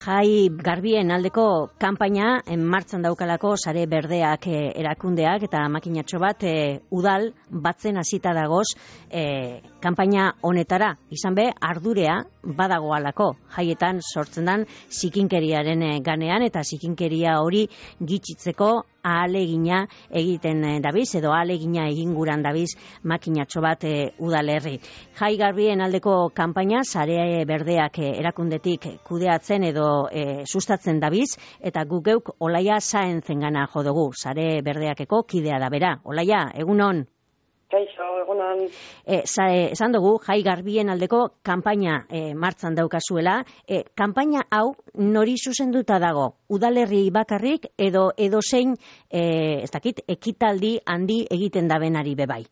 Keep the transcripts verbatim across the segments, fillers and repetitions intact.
Jai garbien aldeko kanpaina en martxan daukalako sare berdeak e, erakundeak eta makinatxo bat e, udal batzen hasita dagoz e, kanpaina honetara. Izan be, ardurea badagoalako jaietan sortzen dan zikinkeriaren e, ganean eta zikinkeria hori gitxitzeko ahalegina egiten dabiz edo ahalegina eginguran dabiz makinatxo bat e, udalerri. Jai garbien aldeko kanpaina sare berdeak e, erakundetik kudeatzen edo E, sustatzen dabiz, eta gu geuk Olaia Saenzen gana jo dugu, sare berdeakeko kidea da bera. Olaia, egunon? Kaixo, egunon. E, za, e, esan dugu, jai garbien aldeko kanpaina e, martzan daukazuela. E, kanpaina hau nori zuzenduta dago? Udalerri bakarrik edo edo zein, e, ez dakit, ekitaldi handi egiten dabenari bebai?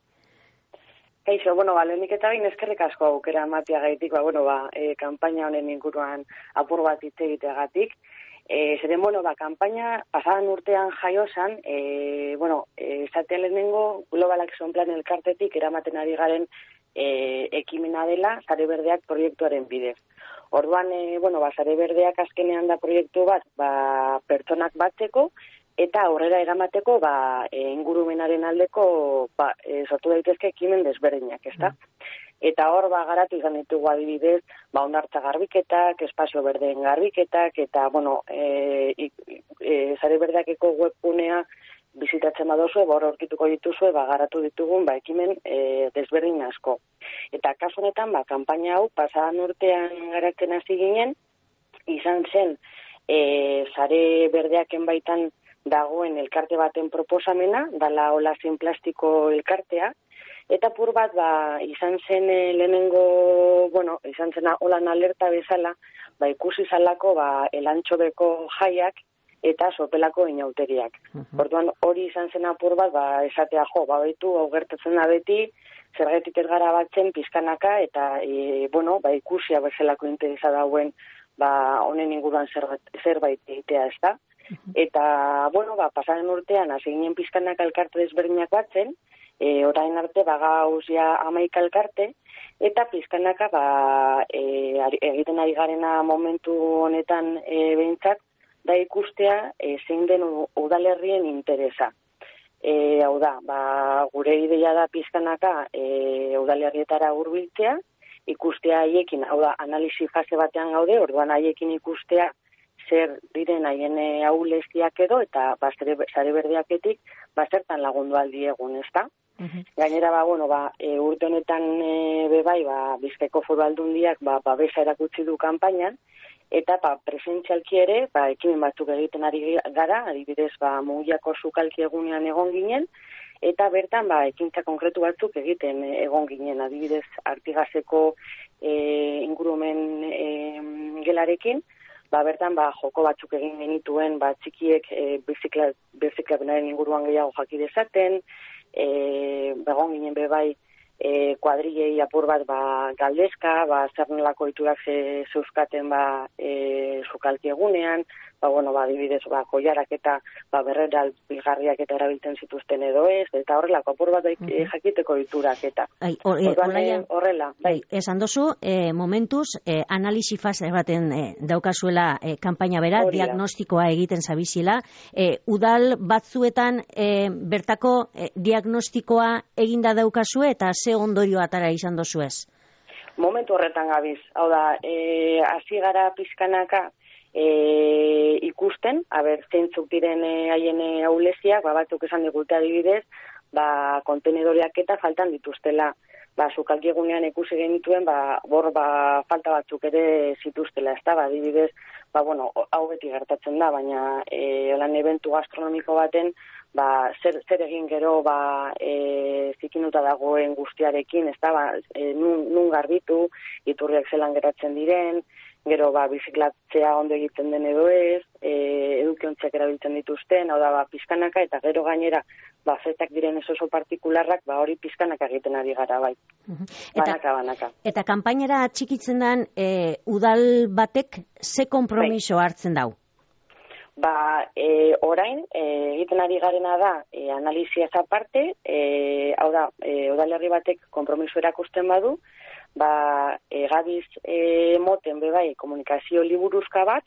Kaixo, bueno, ba, lehenik eta bain eskerrik asko aukera matia gaitik, ba, bueno, ba, e, kanpaina honen inguruan apur bat hitz egiteagatik. E, zeren, bueno, ba, kanpaina pasadan urtean jaiosan, e, bueno, e, esatea lehenengo Global Action Plan elkartetik eramaten ari garen e, ekimena dela sare berdeak proiektuaren bidez. Orduan, e, bueno, ba, sare berdeak azkenean da proiektu bat, ba, pertsonak batzeko, eta aurrera eramateko ba, e, ingurumenaren aldeko ba, e, sortu daitezke ekimen desberdinak, ezta? Mm. Eta hor ba, garatu izan ditugu adibidez, ba, ondartza garbiketak, espazio berdeen garbiketak, eta, bueno, e, e, sare berdeakeko webgunea bizitatzen badozu, ba, hor aurkituko dituzue, ba, garatu ditugun ba, ekimen e, desberdin asko. Eta kasu honetan, ba, kanpaina hau, pasadan urtean garatzen hasi ginen, izan zen, e, sare berdeaken baitan dagoen elkarte baten proposamena, dala Olazen plastiko elkartea, eta pur bat ba, izan zen e, lehenengo, bueno, izan zen holan alerta bezala, ba, ikusi zalako ba, elantxobeko jaiak eta sopelako inauteriak. Uh-huh. Orduan hori izan zen apur bat, ba, esatea jo, ba, betu, hau gertatzen da beti, zergatik ez gara batzen pizkanaka, eta e, bueno, ba, ikusia bezalako interesa dauen, ba, honen inguruan zerbait, zerbait egitea ez da. Eta, bueno, ba, pasaren urtean, hasi ginen pizkanak elkarte desberdinak batzen, e, orain arte, ba, gauz ja amaika elkarte, eta pizkanaka, ba, e, egiten ari garena momentu honetan e, behintzat, da ikustea e, zein den udalerrien interesa. E, hau da, ba, gure ideia da pizkanaka e, udalerrietara hurbiltzea, ikustea haiekin, hau da, analisi fase batean gaude, orduan haiekin ikustea, zer diren haien ahuleziak edo, eta ba, sare berdeaketik, ba, zertan lagundu aldi egun, ezta? Uh-huh. Gainera, ba, bueno, ba, e, urte honetan e, bebai, ba, Bizkaiko Foru Aldundiak, ba, babesa erakutsi du kanpainan, eta, ba, presentzialki ere, ba, ekimen batzuk egiten ari gara, adibidez, ba, Mugiako sukalki egunean egon ginen, eta bertan, ba, ekintza konkretu batzuk egiten egon ginen, adibidez, Artigaseko e, ingurumen e, gelarekin, ba, bertan, ba, joko batzuk egin genituen, ba, txikiek e, biziklapenaren inguruan gehiago jaki dezaten, e, begon ginen bebai e, kuadrilei apur bat, ba, galdezka, ba, zer nolako iturak ze, zeuzkaten, ba, e, sukalki egunean, ba, bueno, ba, dibidez, ba, koiarak eta, ba, berrera bilgarriak eta erabiltzen zituzten edo ez, eta horrelako apur bat daik, uh-huh. jakiteko iturak eta. Ai, or, e, Orduan, horrela. Bai, esan dozu, e, momentuz, e, analisi fase baten e, daukazuela e, kanpaina bera, Orida. Diagnostikoa egiten zabizila. E, udal batzuetan e, bertako e, diagnostikoa eginda daukazue eta ze ondorio atara izan dozu ez? Momentu horretan gabiz. Hau da, e, hasi gara pizkanaka, E, ikusten, haber, zeintzuk diren haien e, ahuleziak, ba, batzuk esan digute adibidez, ba, kontenedoreak eta faltan dituztela. Ba, sukalki egunean ikusi genituen, ba, bor, ba, falta batzuk ere zituztela, ez da, ba, adibidez, ba, bueno, hau beti gertatzen da, baina e, lan eventu gastronomiko baten, ba, zer, zer egin gero, ba, e, zikinuta dagoen guztiarekin, ez da, ba, e, nun, nun garbitu, iturriak zelan geratzen diren, gero ba, biziklatzea ondo egiten den edo ez, e, edukiontziak erabiltzen dituzten, hau da, ba, pizkanaka, eta gero gainera, ba, fetak diren ez oso partikularrak, ba, hori pizkanaka egiten ari gara, bai. Uh-huh. Banaka, eta, banaka. Eta kanpainara txikitzen den, e, udal batek ze konpromiso bai. Hartzen dau? Ba, e, orain, e, egiten ari garena da, e, analizia aparte, e, hau da, e, udalerri batek konpromiso erakusten badu, ba, e, gabiz e, moten bebai komunikazio liburuzka bat,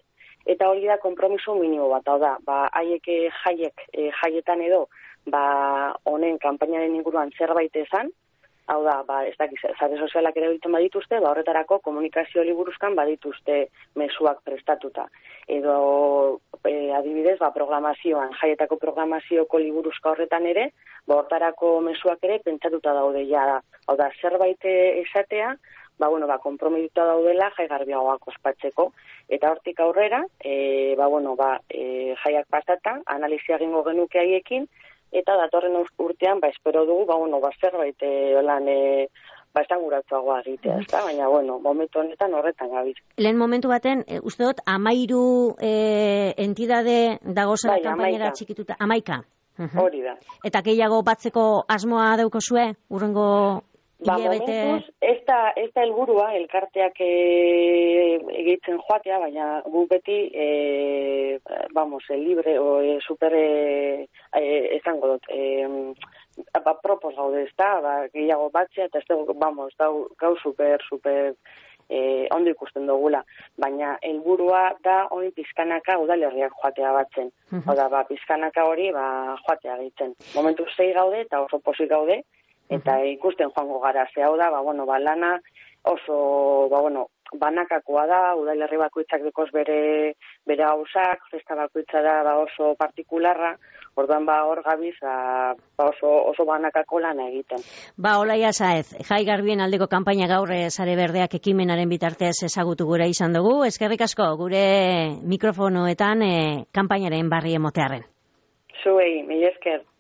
eta hori da konpromiso minimo bat, hau da, ba, haiek jaiek, e, jaietan edo, ba, honen kanpainaren inguruan zerbait esan, hau da, ba, ez dakiz, sare sozialak erabiltzen badituzte, ba, horretarako komunikazio liburuzkan badituzte mezuak prestatuta. Edo, e, adibidez, ba, programazioan, jaietako programazioko liburuzka horretan ere, ba, horretarako mezuak ere pentsatuta daude ja, hau da, zerbait esatea, ba, bueno, ba, konpromituta daudela jai garbiagoak ospatzeko. Eta hortik aurrera, e, ba, bueno, ba, e, jaiak pasata, analizia egingo genuke haiekin, eta datorren urtean, ba, espero dugu, ba, bueno, ba, zerbait e, lan, e, ba, esanguratsuagoa egitea, ezta? Baina, bueno, momentu honetan horretan gabiz. Lehen momentu baten, e, uste dut, amairu e, entidade dagozara bai, kanpainera txikituta, amaika. Uh-huh. Hori da. Eta gehiago batzeko asmoa daukozue, urrengo ba, hilabete... momentuz, ez da, ez da helburua, elkarteak e, egitzen joatea, baina gu beti, e, vamos, el libre, o e, super, e, e, esango dut, e, ba, propos gaude, ez da, ba, gehiago batzea, eta ez da, vamos, da, gau super, super, e, ondo ikusten dugula, baina helburua da hori pizkanaka udalerriak joatea batzen. Uh-huh. Hau da, ba, pizkanaka hori ba, joatea egiten. Momentu zei gaude eta oso pozik gaude, eta uh-huh. ikusten joango gara, ze hau da, ba, bueno, ba, lana oso, ba, bueno, banakakoa da, udalerri bakoitzak dekoz bere, bere hausak, festa bakoitza da ba, oso partikularra, orduan ba hor gabiz ba, oso, oso banakako lana egiten. Ba, Olaia Saez, jai garbien aldeko kanpaina gaur sare berdeak ekimenaren bitartez ezagutu gure izan dugu, eskerrik asko gure mikrofonoetan e, kanpainaren barri emotearren. Zuei, mila esker.